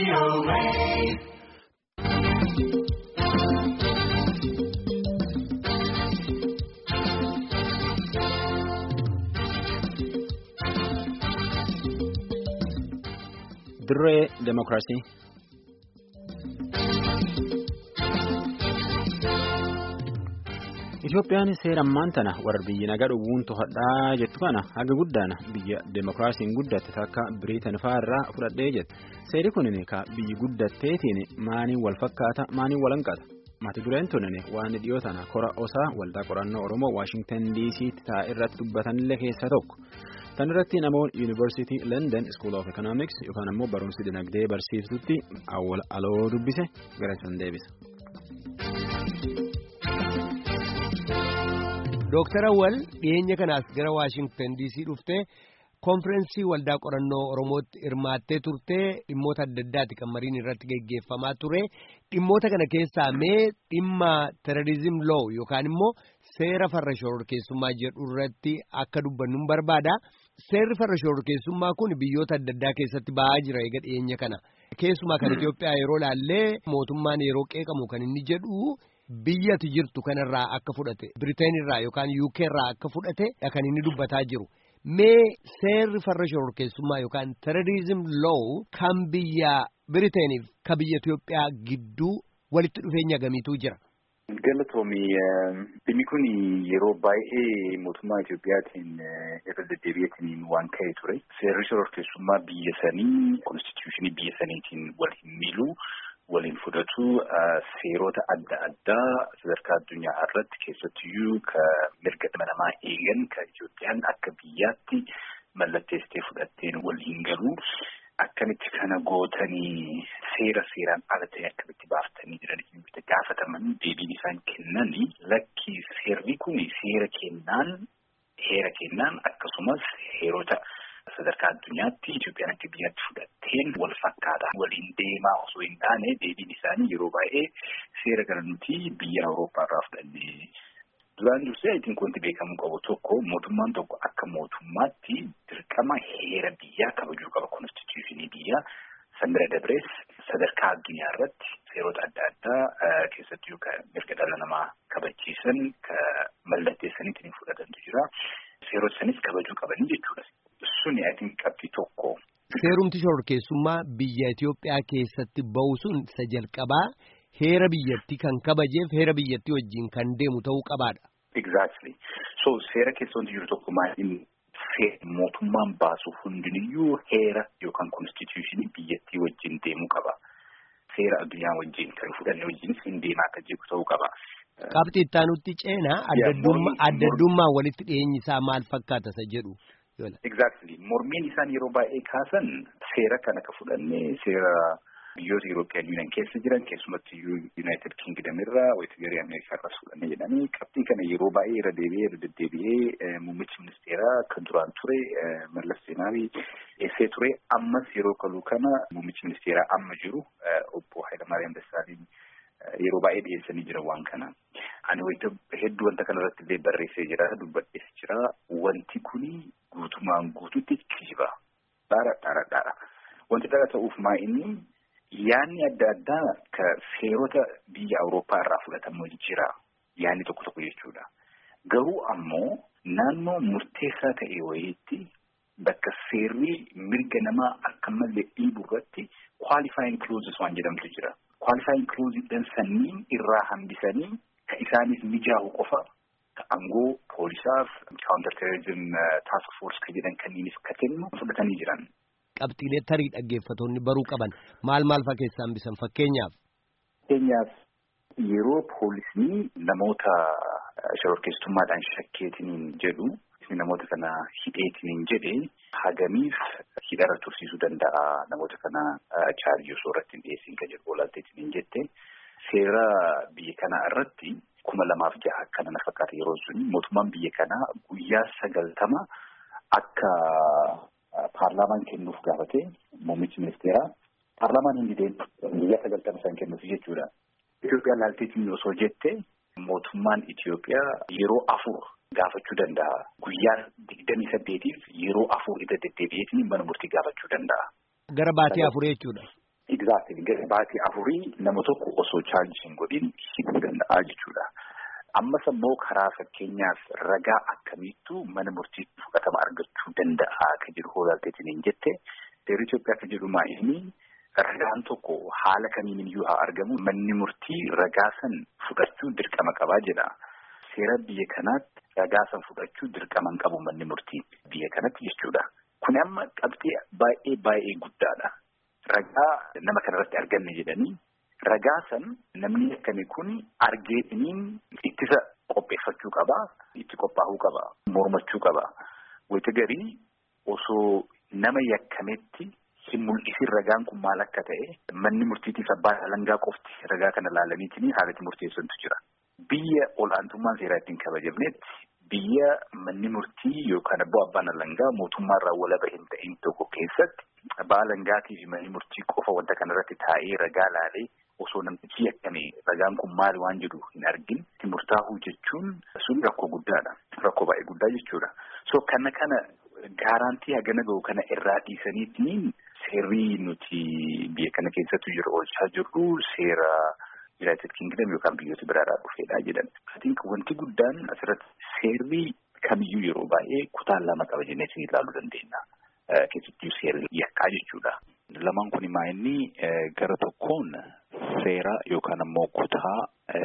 Dirree Demokiraasii. Itoophiyaan seera ammaan tana warra biyyi nagaa dhowwuun to'adhaa jettu kana haga guddaan biyya Demokiraasiin guddatte takka Biriitan fa'aa irraa fudhadhee jette. Seerri kunin ka biyyi guddatteetiin maaniin wal fakkaata maaniin wal hanqata. Mata dureen tunin waan dhiyoo tana kora osaa waldaa qorannoo Oromoo Waashingtan DC taa'e irratti dubbatanillee keessa tokko. Tan irratti namoonni Yuunivarsiitii London School of Economics yookaan ammoo barumsi dinagdee barsiiftutti aloo dubbise gara isaan deebisa. Dooktar Awwal dhiyeenya kanaas gara Waashingtan DC dhuftee konferensii waldaa qorannoo Oromootti hirmaattee turtee dhimmoota adda addaati kan mariin irratti geggeeffamaa ture. Dhimmoota kana keessaa mee dhimma terrorism law yookaan immoo seera farra shororkeessummaa jedhu irratti akka dubbannu barbaada. Seerri farra shororkeessummaa kun biyyoota adda addaa keessatti ba'aa jira eega dhiyeenya kana. Keessumaa kan Itoophiyaa yeroo laallee mootummaan yeroo qeeqamu kan inni jedhu biyyatti jirtu kanarraa akka fudhate Biriteen irraa yookaan UK irraa akka fudhate kan inni dubbataa jiru. Mee seerri farra shororkeessummaa yookaan terrorism law kan biyya Biriteeniif kan biyya Itoophiyaa gidduu walitti dhufeenya gamiitu jira. Galatoomii dhimmi kun yeroo baay'ee mootummaa Itoophiyaatiin irra deddeebi'eetiin waan ka'e ture. Seerri shororkeessummaa biyya sanii konstituushinii biyya saniitiin wal hin miilu waliin fudhatu seerota adda addaa sadarkaa addunyaa irratti keessattiyyuu ka mirga dhala namaa eegan ka Itoophiyaan akka biyyaatti mallatteessitee fudhatteen wal hin galu. Akkamitti kana gootanii seeraan ala ta'e akkamitti baaftanii jiranii gaafataman deebiin isaan kennanii lakki seerri kun seera kennaan akkasumas heerota sadarkaa addunyaatti Itoophiyaan akka biyyaatti fudhatteen wal fakkaata waliin deemaa osoo hin taane deebiin isaanii yeroo baay'ee seera kana nuti biyya Awurooppaa irraa fudhannee. Duraan dursee ittiin wanti beekamu qabu tokko mootummaan tokko akka mootummaatti dirqama heera biyyaa kabajuu qaba konstituushinii biyyaa sanbira dabrees sadarkaa addunyaa irratti seerota adda addaa keessatti yookaan mirga dhala namaa kabachiisan ka mallatteessaniitiin fudhatantu jira. Seerota sanis kabajuu qabanii jechuudha. Suni atiin qabxii tokko. Seerumti shororkeessummaa biyya Itoophiyaa keessatti ba'u sun isa jalqabaa. Heera biyyattii kan kabajeef heera biyyattii wajjin kan deemu ta'uu qabaadha. Exactly. So seera keessa wanti jiru tokko maaliin mootummaan baasu hundiniyyuu heera yookaan konstituushinii biyyattii wajjin deemuu qaba. Seera addunyaa wajjin kan fudhanne wajjinis hin deemaa akka jiru ta'uu qaba. Qabxii itti aanutti ceenaa addaddummaa walitti dhiyeenyi isaa maal fakkaata isa jedhu. Exactly. Mormiin isaan yeroo baay'ee kaasan seera kana ka fudhannee seera biyyoota European Union keessa jiran keessumatti United Kingdom irraa Western America irraa fudhannee jedhanii qabxii kana yeroo baay'ee irra deddeebi'ee muummichi ministeeraa kan duraan ture Mallas Zeenaawii dhiyeessee ture ammas yeroo kaluu kana muummichi ministeeraa amma jiru obbo Hayilamaariyaam Dassaaleny yeroo baay'ee dhiyeessanii jira waan kana. Ani hedduu wanta kana irratti illee barreessee jira dubbadhees jira wanti kuni guutumaan guututti kijiba. Dhaara. Wanti dhara ta'uuf maa inni yaanni adda addaa ka seerota biyya Awurooppaa irraa fudhatamu jira. Yaanni tokko jechuudha. Garuu ammoo naannoo murteessaa ta'e wayiitti bakka seerri mirga namaa akka malee dhiibu irratti qualifying clauses waan jedhamtu jira. Qualifying clauses sanniin irraa hambisanii ka isaaniif mijaa'u qofa ka aangoo poolisaaf counterterrorism task force ka jedhan kanniinis ka kennu fudhatanii jiran. Qabxiilee tarii dhaggeeffatoonni baruu qaban maal fa'aa keessaa hambisan fakkeenyaaf yeroo poolisni namoota shororkeessummaadhaan shakkeetiniin jedhu namoota kana hidheetiniin jedhe hagamiif hidhara tursiisuu danda'a namoota kana chaarjii osoo irratti hin dhiyeessin ka jedhu olaalteetiniin jette seera biyya kanaa irratti 2006 akkana na fakkaata yeroo sun mootummaan biyya kanaa guyyaa 90 akka Paarlaamaan kennuuf gaafate muummichi ministeeraa paarlaamaan hin dideen guyyaa 90 isaan kennuuf jechuudha. Itoophiyaan laalteetiin osoo jette mootummaan Itoophiyaa yeroo 4 gaafachuu danda'a. Guyyaa 28tiif yeroo 4 irra deddeebi'eetiin mana murtii gaafachuu danda'a. Gara baatii 4 jechuudha. Exactly. Gara baatii afurii nama tokko osoo chaarjii hin godhin hidhuu danda'a jechuudha. Ammas immoo karaa fakkeenyaaf ragaa akkamiittuu mana murtiitti fudhatama argachuu danda'a kan jedhu hoolaalteetiin hin jette. Seera Itoophiyaa kan jedhu inni ragaan tokko haala kamiin iyyuu haa argamu manni murtii ragaa san fudhachuu dirqama qabaa jedha. Seera biyya kanaatti ragaa san fudhachuu dirqama hin qabu manni murtii biyya kanatti jechuudha. Kun amma qabxii baay'ee guddaadha. Ragaa nama kanarratti arganne jedhanii ragaa san namni akkami kun argeetiniin ittisa qopheeffachuu qaba, itti qophaa'uu qaba, mormachuu qaba. Wayita garii osoo nama yakkametti hin mul'isin ragaan kun maal akka ta'e manni murtiitiif abbaan alangaa qofti ragaa kana laalaniitiin haalatti murteessantu jira. Biyya ol'aantummaan seeraa ittiin kabajamnetti biyya manni murtii yookaan abbaan alangaa mootummaarraa walaba hin ta'in tokko keessatti abbaa alangaatii fi manni murtii qofa wanta kanarratti taa'ee ragaa laalee osoo namtichi yakkame ragaan kun maal waan jedhu hin argin itti murtaa'uu jechuun sun rakkoo guddaadha. Rakkoo baay'ee guddaa jechuudha. So kana gaaraantii hagana gahu kana irraa dhiisaniitiin seerri nuti biyya kana keessatti oolchaa jirru seera United Kingdom yookaan biyyoota biraarraa dhufeedha jedhan. Wanti guddaan asirratti seerri kamiyyuu yeroo baay'ee kutaan lama qaba jennee ilaaluu dandeenya. Keessattuu seerri yakkaa jechuudha. Lamaan kun inni gara tokkoon seera yookaan ammoo kutaa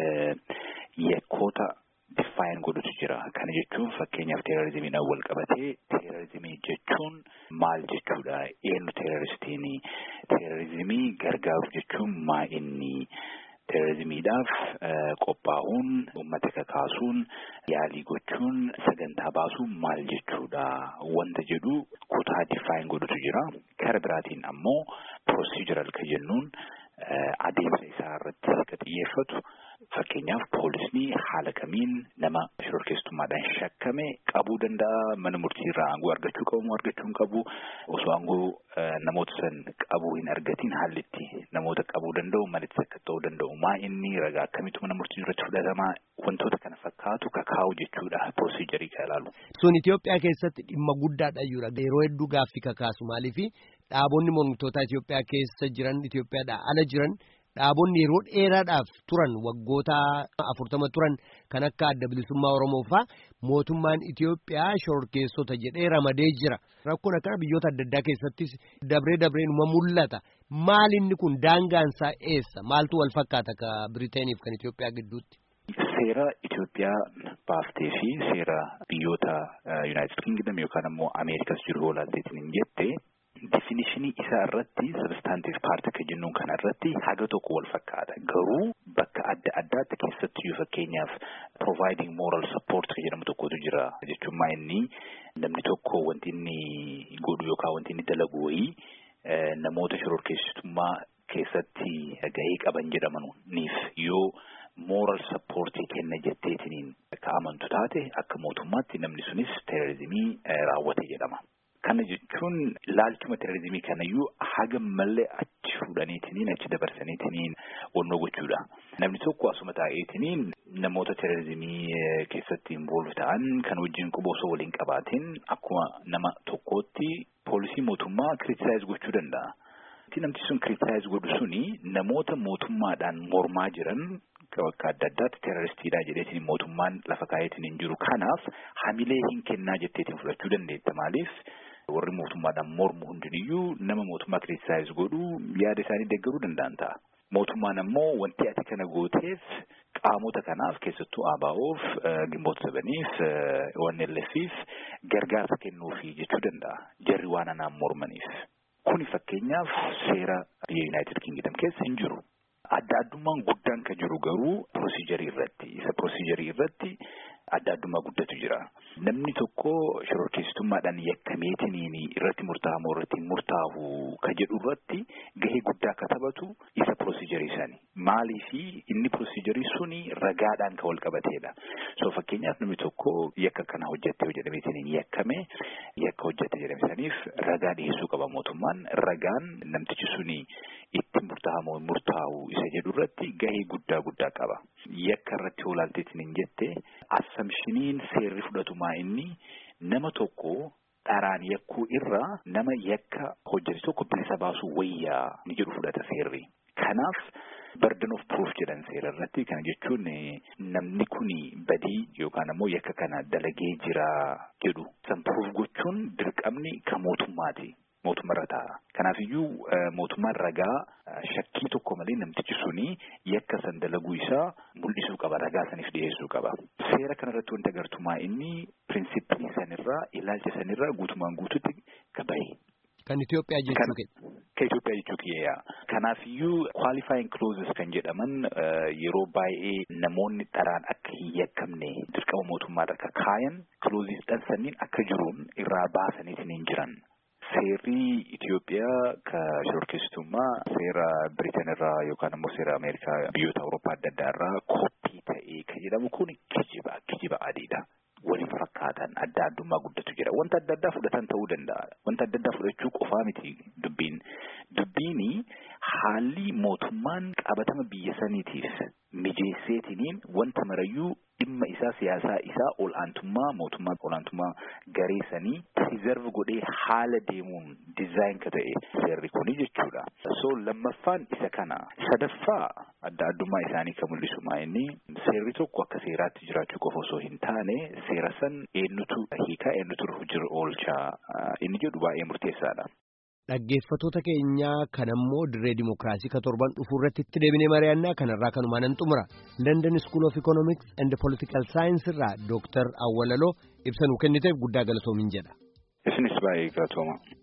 yakkoota define godhutu jira. Kana jechuun fakkeenyaaf teerorizimiin wal qabatee teerorizimii jechuun maal jechuudha? Eenyu teeroristiin? Teerorizimii gargaaruuf jechuun inni teerorizimiidhaaf qophaa'uun, uummata kakaasuun, yaalii gochuun, sagantaa baasuun maal jechuudha? Wanta jedhu kutaa define godhutu jira. Kara biraatiin ammoo procedural kan jennuun adeemsa isaa irratti akka xiyyeeffatu fakkeenyaaf poolisni haala kamiin nama shororkeessummaadhaan shakkame qabuu danda'a, mana murtiirraa aangoo argachuu qabu argachuu hin qabu, osoo aangoo namoota san qabuu hin argatiin haalli itti namoota qabuu danda'u malitti akka ta'uu danda'u inni ragaa akkamitti mana murtii irratti fudhatamaa wantoota kana fakkaatu kakaa'u jechuudha pirooseejarii kan ilaalu. Sun Itoophiyaa keessatti dhimma guddaadha jechuudha. Yeroo hedduu gaaffii kakaasu maaliifi dhaabonni mormitoota Itoophiyaa keessa jiran Itoophiyaadhaa ala jiran dhaabonni yeroo dheeraadhaaf turan waggoota 40 turan kan akka adda bilisummaa Oromoo fa'aa mootummaan Itoophiyaa shororkeessota jedhee ramadee jira. Rakkoon akkana biyyoota adda addaa keessattis dabree numa mul'ata. Maal inni kun daangaansaa eessa? Maaltu wal fakkaata ka Biriiteeniif kan Itoophiyaa gidduutti? Seera Itoophiyaa baaftee fi seera biyyoota United Kingdom yookaan ammoo Ameerikas jiru hoolaalteetiin hin jette. Definishinii isaa irratti substantive part kan jennuun kana irratti haga tokko wal fakkaata. Garuu bakka adda addaatti keessatti fakkeenyaaf providing moral support kan jedhamu tokkotu jira. Jechuun inni namni tokko wanti inni godhu yookaan wanti inni dalagu wayii namoota shororkeessitummaa keessatti gahee qaban jedhamaniif yoo moral support kenna jetteetiniin akka amantu taate akka mootummaatti namni sunis teerorizimii raawwate jedhama. Kana jechuun ilaalchuma teerorizimii kanayyuu haga malee achi fuudhaniitiniin achi dabarsaniitiniin wannoo gochuudha. Namni tokko asuma taa'eetiniin namoota teerorizimii keessatti involve ta'an kan wajjin quba osoo waliin qabaatiin akkuma nama tokkootti poolisii mootummaa criticize gochuu danda'a. Namti sun criticize godhu suni namoota mootummaadhaan mormaa jiran bakka adda addaatti teeroristiidha jedheetiin mootummaan lafa kaa'eetiin hin jiru. Kanaaf hamilee hin kennaa jetteetiin fudhachuu dandeetta. Maaliif warri mootummaadhaan mormu hundiniyyuu nama mootummaa criticize godhu yaada isaanii deeggaruu danda'an ta'a. Mootummaan ammoo wanti ati kana gooteef qaamota kanaaf keessattuu ABO'oof Gimboota Sabaniif ONLF'if gargaarsa kennuufi jechuu danda'a. Jarri waan anaan mormaniif. Kuni fakkeenyaaf seera biyya United Kingdom keessa hin jiru. Adda addummaan guddaan kan jiru garuu pirooseejarii irratti. Isa pirooseejarii irratti adda addummaa guddatu jira. Namni tokko shororkeessitummaadhaan yakkameetiniin irratti murtaa'amoo irratti murtaa'u kan jedhu irratti gahee guddaa akka taphatu isa pirooseejarii isaanii. Maaliifi inni pirooseejarii suni ragaadhaan kan wal qabateedha. So fakkeenyaaf namni tokko yakka kana hojjette jedhameetiniin yakkame yakka hojjette jedhamesaniif ragaa dhiyeessuu qaba mootummaan. Ragaan namtichi suni itti murtaa'u isa jedhu irratti gahee guddaa qaba. Yakka irratti hoolaalteetiin hin jette assumptioniin seerri fudhatumaa inni nama tokko dharaan yakkuu irraa nama yakka hojjetu tokko bilisa baasuu wayyaa ni jedhu fudhata seerri. Kanaaf burden of proof jedhan seera irratti kana jechuun namni kuni badii yookaan ammoo yakka kana dalagee jira jedhu san proof gochuun dirqamni kan mootummaati. Mootummaa ta'a. Kanaaf iyyuu mootummaan ragaa shakkii tokko malee namtichi suni yakka san dalaguu isaa mul'isuu qaba. Ragaa saniif dhiyeessuu qaba. Seera kanarratti wanta gartumaa inni pirinsipii sanirraa ilaalcha sanirraa guutumaan guututti qabaye. Kan Itoophiyaa jechuu keessa. Kan Itoophiyaa jechuu kiyyaa. Kanaaf iyyuu qualifying clauses kan jedhaman yeroo baay'ee namoonni dharaan akka hin yakkamne dirqama mootummaa irra kaayan clauses dhansanniin akka jiruun irraa baasaniitiin hin jiran. Seerri Itoophiyaa ka shorkeessitummaa seera Biriteen irraa yookaan immoo seera Ameerikaa biyyoota Awurooppaa adda addaa irraa koppii ta'ee kan jedhamu kun kijiba adiidha. Waliin fakkaatan adda addummaa guddatu jira. Wanta adda addaa fudhatan ta'uu danda'a. Wanta adda addaa fudhachuu qofaa miti dubbiin. Dubbiini haalli mootummaan qabatama biyya saniitiif mijeesseetiniin wanta marayyuu dhimma isaa siyaasaa isaa olaantummaa garee sanii preserve godhee haala deemuun design ka ta'e seerri kuni jechuudha. So lammaffaan isa kana. Sadaffaa adda addummaa isaanii kan mul'isu inni seerri tokko akka seeraatti jiraachuu qofa osoo hin taane seera san eenyutu hiikaa eenyutu hojii oolchaa inni jedhu baay'ee murteessaadha. Dhaggeeffattoota keenyaa kan ammoo dirree dimookiraasii ka torban dhufu irratti itti deebinee mari'annaa kanarraa kanumaan nan xumura. London School of Economics and Political Science irraa Dr. Awwalaloo ibsa nuu kenniteef guddaa galatoomin jedha. Isinis baay'ee galatooma.